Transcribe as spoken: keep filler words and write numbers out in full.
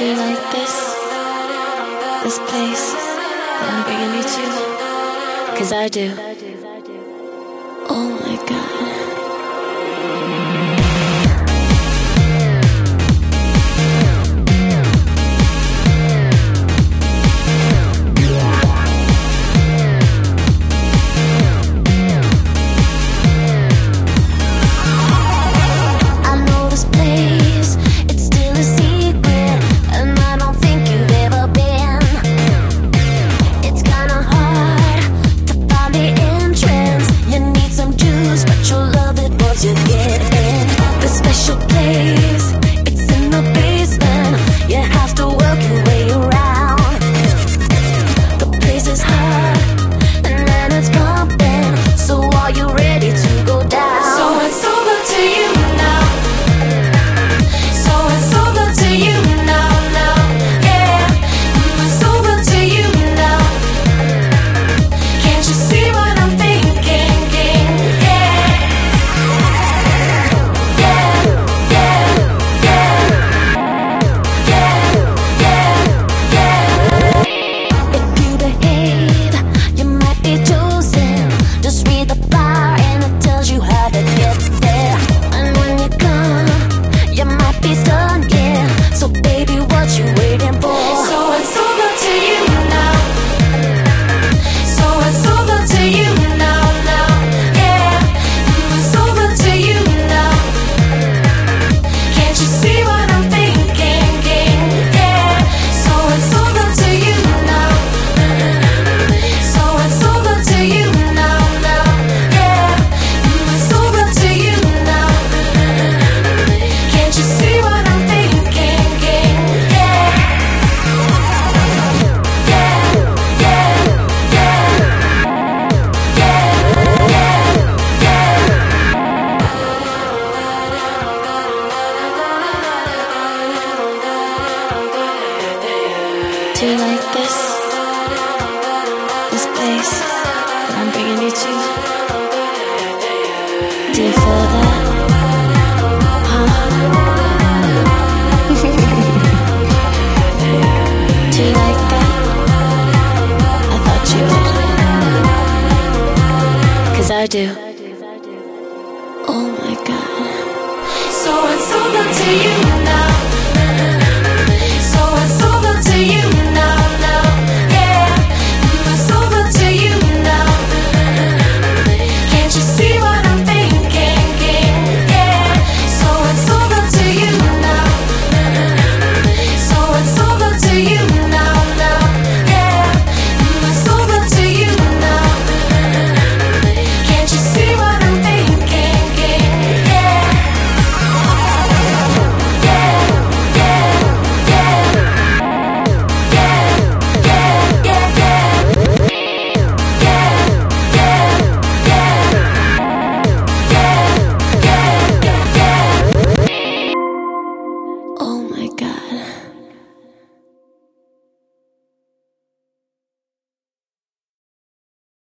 Do you like this? This place that I'm bringing you to? 'Cause I do. Oh my God. To get in the special place, it's in the basement. You have to work your way around. The place is hot and then it's pumping. So are you ready to go down? So it's over to you now. So it's over to you now, now, yeah. It's over to you now. Can't you see what I'm thinking, king? Yeah. So baby, what you waiting for? So it's over to you now. So it's over to you now, now, yeah. It's over to you now. Can't you see what I'm thinking, king? Yeah. So it's over to you now. So it's over to you now, now, yeah. It's over to you now. Can't you see what I'm thinking? Do you like this? This place that I'm bringing you to? Do you feel that? Huh? Do you like that? I thought you would. 'Cause I do. Oh my God. So it's over to you now.